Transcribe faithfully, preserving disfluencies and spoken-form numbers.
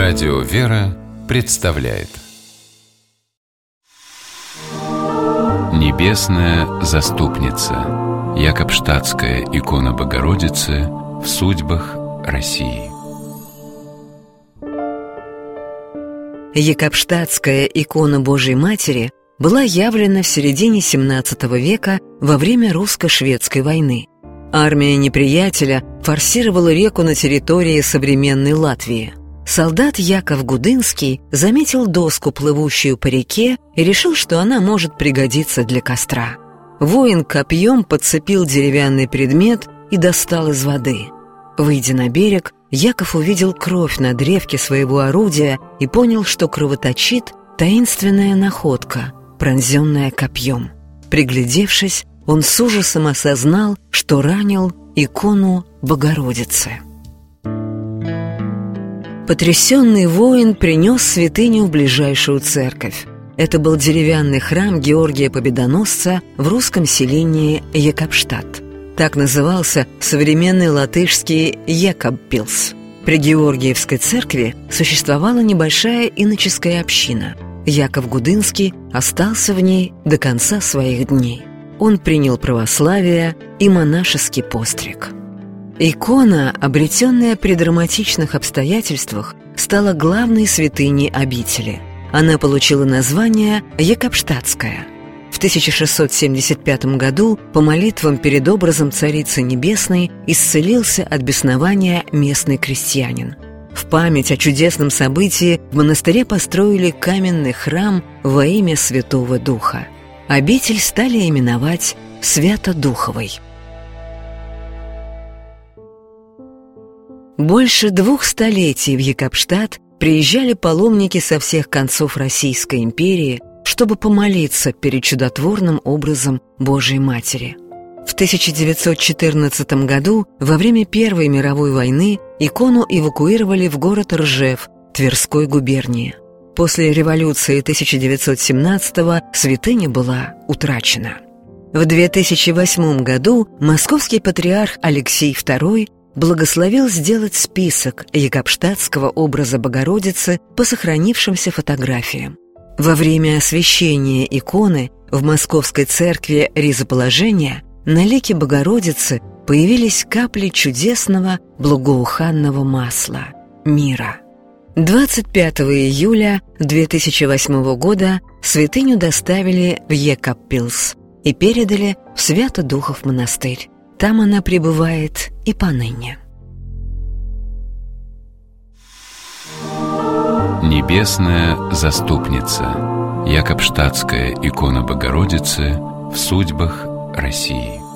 Радио «Вера» представляет Небесная заступница. Якобштадтская икона Богородицы в судьбах России. Якобштадтская икона Божией Матери была явлена в середине семнадцатого века во время русско-шведской войны. Армия неприятеля форсировала реку на территории современной Латвии. Солдат Яков Гудынский заметил доску, плывущую по реке, и решил, что она может пригодиться для костра. Воин копьем подцепил деревянный предмет и достал из воды. Выйдя на берег, Яков увидел кровь на древке своего орудия и понял, что кровоточит таинственная находка, пронзенная копьем. Приглядевшись, он с ужасом осознал, что ранил икону Богородицы. Потрясенный воин принес святыню в ближайшую церковь. Это был деревянный храм Георгия Победоносца в русском селении Якобштадт. Так назывался современный латышский Якобпилс. При Георгиевской церкви существовала небольшая иноческая община. Яков Гудынский остался в ней до конца своих дней. Он принял православие и монашеский постриг. Икона, обретенная при драматичных обстоятельствах, стала главной святыней обители. Она получила название Якобштадтская. В тысяча шестьсот семьдесят пятом году по молитвам перед образом Царицы Небесной исцелился от беснования местный крестьянин. В память о чудесном событии в монастыре построили каменный храм во имя Святого Духа. Обитель стали именовать Свято-Духовой. Больше двух столетий в Якобштадт приезжали паломники со всех концов Российской империи, чтобы помолиться перед чудотворным образом Божией Матери. В тысяча девятьсот четырнадцатом году, во время Первой мировой войны, икону эвакуировали в город Ржев Тверской губернии. После революции тысяча девятьсот семнадцатого святыня была утрачена. В две тысячи восьмом году московский патриарх Алексий второй благословил сделать список якобштадтского образа Богородицы по сохранившимся фотографиям. Во время освящения иконы в Московской церкви Ризоположения на лике Богородицы появились капли чудесного благоуханного масла мира. двадцать пятого июля две тысячи восьмого года святыню доставили в Якобпилс и передали в Свято-Духов монастырь. Там она пребывает и поныне. Небесная заступница. Якобштадтская икона Богородицы в судьбах России.